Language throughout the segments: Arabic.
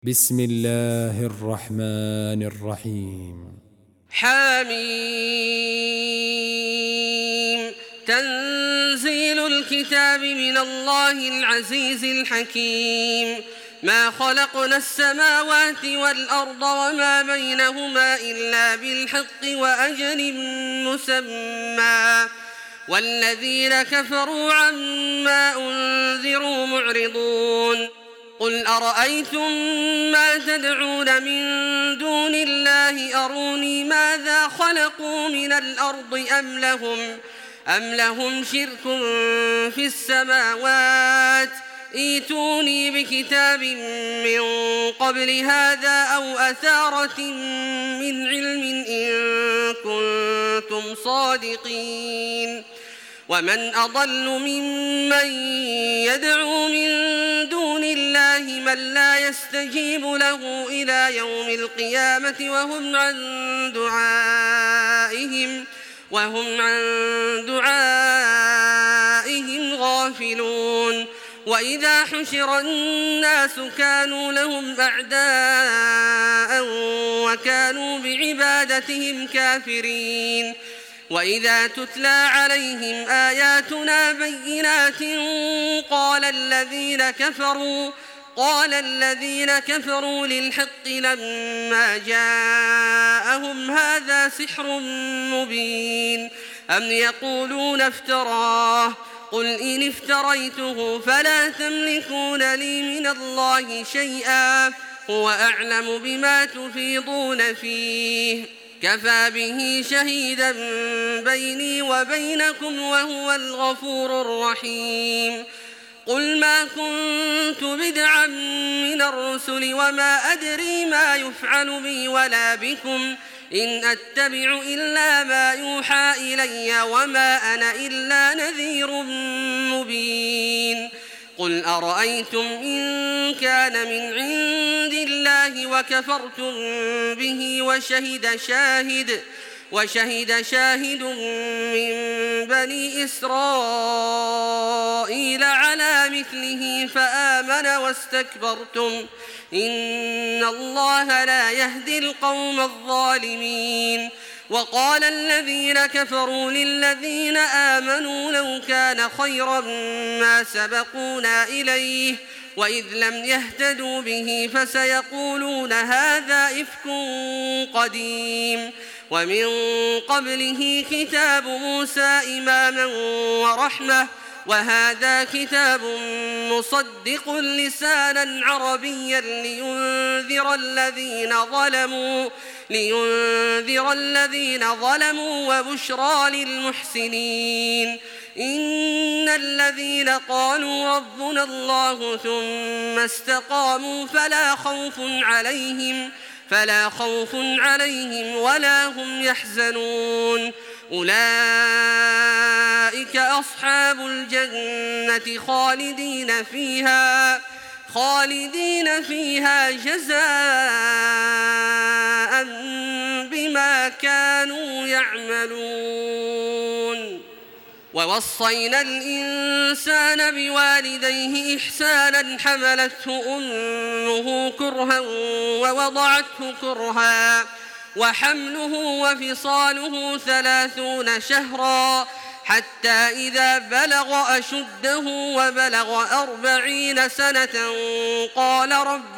بسم الله الرحمن الرحيم. حميم. تنزيل الكتاب من الله العزيز الحكيم. ما خلقنا السماوات والأرض وما بينهما إلا بالحق وأجل مسمى، والذين كفروا عما أنذروا معرضون. قل أرأيتم ما تدعون من دون الله أروني ماذا خلقوا من الأرض أم لهم شرك في السماوات ائتوني بكتاب من قبل هذا أو أثارة من علم إن كنتم صادقين. ومن أضل ممن يدعو من دون الله من لا يستجيب له إلى يوم القيامة وهم عن دعائهم غافلون. وإذا حشر الناس كانوا لهم أعداء وكانوا بعبادتهم كافرين. وإذا تتلى عليهم آياتنا بينات قال الذين كفروا للحق لما جاءهم هذا سحر مبين أم يقولون افتراه قل إن افتريته فلا تملكون لي من الله شيئا هو أعلم بما تفيضون فيه كفى به شهيدا بيني وبينكم وهو الغفور الرحيم. قل ما كنت بدعا من الرسل وما أدري ما يفعل بي ولا بكم إن أتبع إلا ما يوحى إلي وما أنا إلا نذير مبين. قل أرأيتم إن كان من عند الله وكفرتم به وشهد شاهد من بني إسرائيل على مثله فآمن واستكبرتم إن الله لا يهدي القوم الظالمين. وقال الذين كفروا للذين آمنوا لو كان خيرا ما سبقونا إليه وإذ لم يهتدوا به فسيقولون هذا إفك قديم ومن قبله كتاب موسى إماما ورحمة وهذا كتاب مصدق لسانا عربيا لينذر الذين ظلموا وبشرى للمحسنين. إن الذين قالوا ربنا الله ثم استقاموا فلا خوف عليهم ولا هم يحزنون. أولئك أصحاب الجنة خالدين فيها جزاء بما كانوا يعملون. ووصينا الإنسان بوالديه إحسانا حملته أمه كرها ووضعته كرها وحمله وفصاله 30 شهرا حتى إذا بلغ أشده وبلغ 40 سنة قال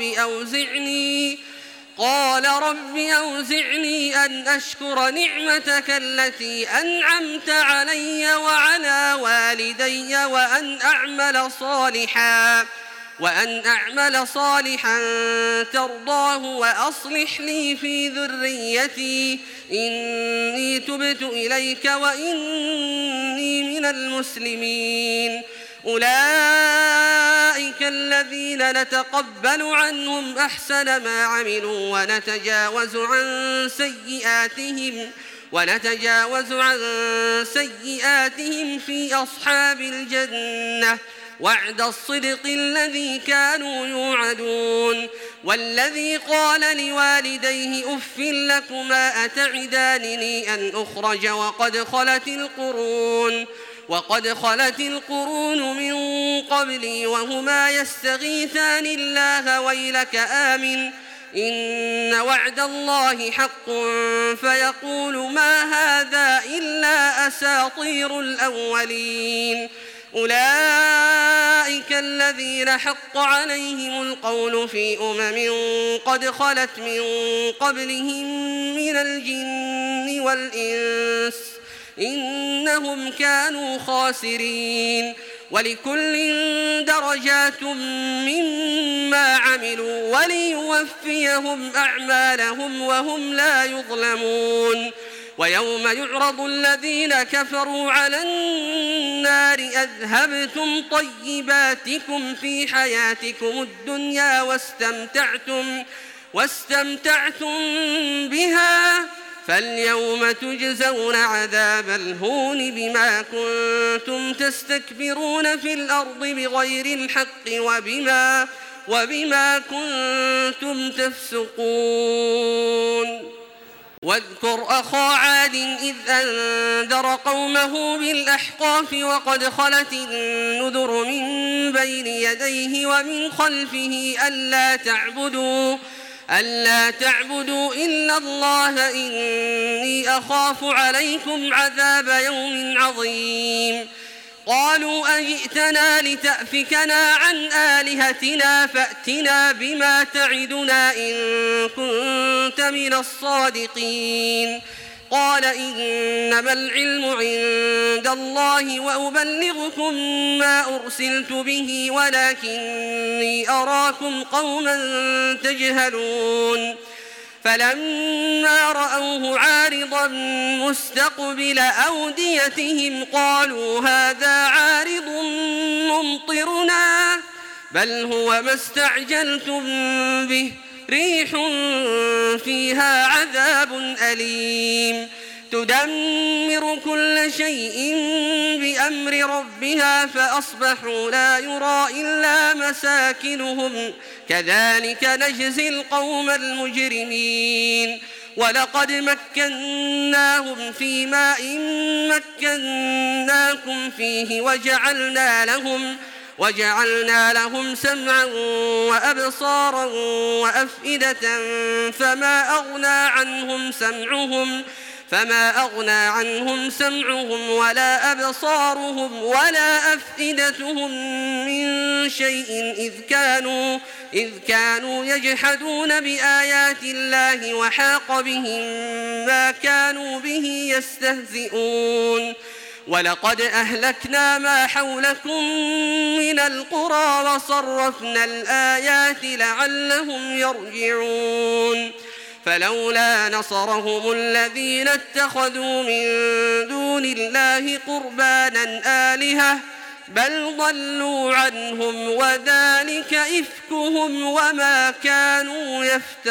رب أوزعني أن أشكر نعمتك التي أنعمت علي وعلى والدي وأن أعمل صالحا ترضاه وأصلح لي في ذريتي إني تبت إليك وإني من المسلمين. أولئك الذين نتقبل عنهم أحسن ما عملوا ونتجاوز عن سيئاتهم في أصحاب الجنة وعد الصدق الذي كانوا يوعدون. والذي قال لوالديه أف لكما أتعدانني أن أخرج وقد خلت القرون وقد خلت القرون من قبلي وهما يستغيثان الله ويلك آمن إن وعد الله حق فيقول ما هذا إلا أساطير الأولين أولئك الذين حق عليهم القول في قد خلت من قبلهم من الجن والإنس إنهم كانوا خاسرين ولكل درجات مما عملوا وليوفيهم أعمالهم وهم لا يظلمون ويوم يعرض الذين كفروا على النار أذهبتم طيباتكم في حياتكم الدنيا واستمتعتم بها فاليوم تجزون عذاب الهون بما كنتم تستكبرون في الأرض بغير الحق وبما كنتم تفسقون واذكر أخا عاد إذ أنذر قومه بالأحقاف وقد خلت النذر من بين يديه ومن خلفه ألا تعبدوا إلا الله إني أخاف عليكم عذاب يوم عظيم قالوا أجئتنا لتأفكنا عن آلهتنا فأتنا بما تعدنا إن كنت من الصادقين قال إنما العلم عند الله وأبلغكم ما أرسلت به ولكني أراكم قوما تجهلون فلما رأوه عارضا مستقبل أوديتهم قالوا هذا عارض ممطرنا بل هو ما استعجلتم به ريح فيها عذاب أليم تدمر كل شيء بأمر ربها فأصبحوا لا يرى إلا مساكنهم كذلك نجزي القوم المجرمين ولقد مكناهم في ماء مكناكم فيه وجعلنا لهم سمعا وأبصارا وأفئدة فما أغنى عنهم سمعهم ولا أبصارهم ولا أفئدتهم من شيء إذ كانوا يجحدون بآيات الله وحاق بهم ما كانوا به يستهزئون ولقد أهلكنا ما حولكم من القرى وصرفنا الآيات لعلهم يرجعون فلولا نصرهم الذين اتخذوا من دون الله قربانا آلهة بل ضلوا عنهم وذلك إفكهم وما كانوا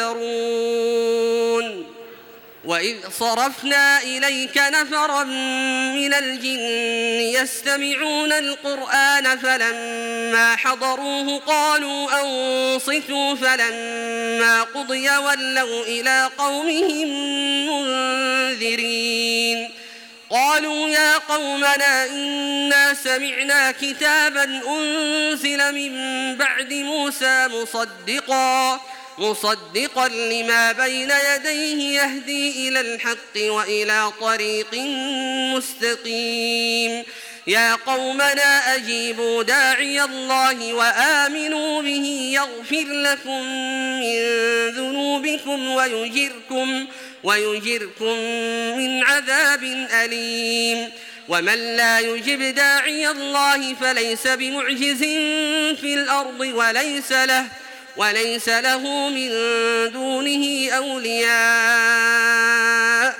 يفترون وإذ صرفنا إليك نفرا من الجن يستمعون القرآن فلما حضروه قالوا أنصتوا فلما قضي ولوا إلى قومهم منذرين قالوا يا قومنا إنا سمعنا كتابا أنزل من بعد موسى مصدقا لما بين يديه يهدي إلى الحق وإلى طريق مستقيم يا قومنا أجيبوا داعي الله وآمنوا به يغفر لكم من ذنوبكم ويجركم من عذاب أليم ومن لا يجب داعي الله فليس بمعجز في الأرض وليس له من دونه أولياء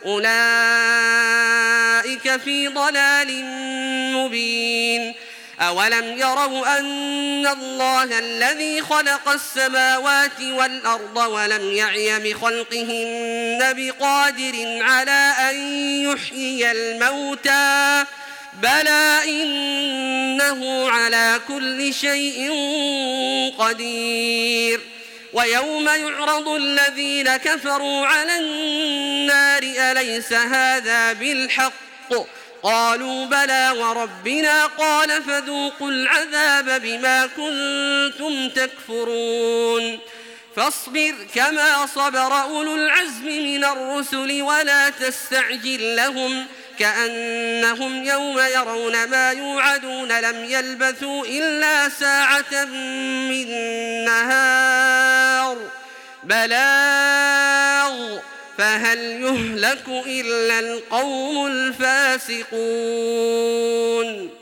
أولئك في ضلال مبين أولم يروا أن الله الذي خلق السماوات والأرض ولم يعي بخلقهن بقادر على أن يحيي الموتى بلى إنه على كل شيء قدير ويوم يعرض الذين كفروا على النار أليس هذا بالحق قالوا بلى وربنا قال فذوقوا العذاب بما كنتم تكفرون فاصبر كما صبر أولو العزم من الرسل ولا تستعجل لهم كأنهم يوم يرون ما يوعدون لم يلبثوا إلا ساعة من نهار بلاغ فهل يهلك إلا القوم الفاسقون